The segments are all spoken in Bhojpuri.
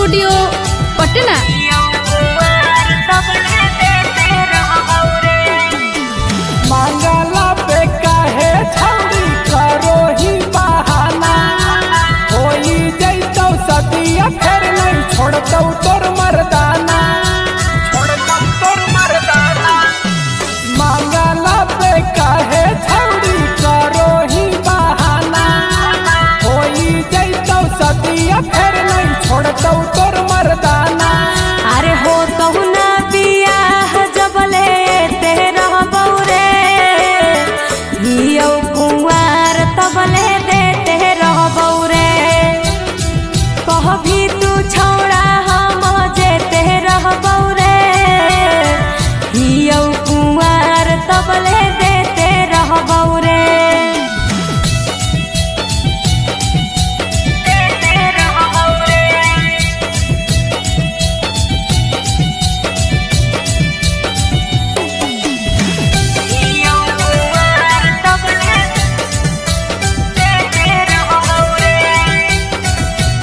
स्टूडियो पटना। मांगला पे काहे छौरी करो ही बहाना, होई जैतौ सदिया फिर नहीं छोड़तौ तोर मर्दाना, छोड़तौ तोर मर्दाना। मांगला पे काहे छौरी करो ही बहाना, होई जैतौ सदिया फिर नहीं छोड़तौ तोर मर्दाना। अरे हो तो ना बियाह जबले तेरा बौरे हियो कुंवार तबले देते रह बौरे। कह भी तू छौड़ा हम जेते रह बौरे हियो कुंवार तबले देते रह बौरे।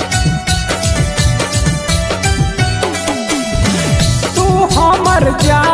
हमर जान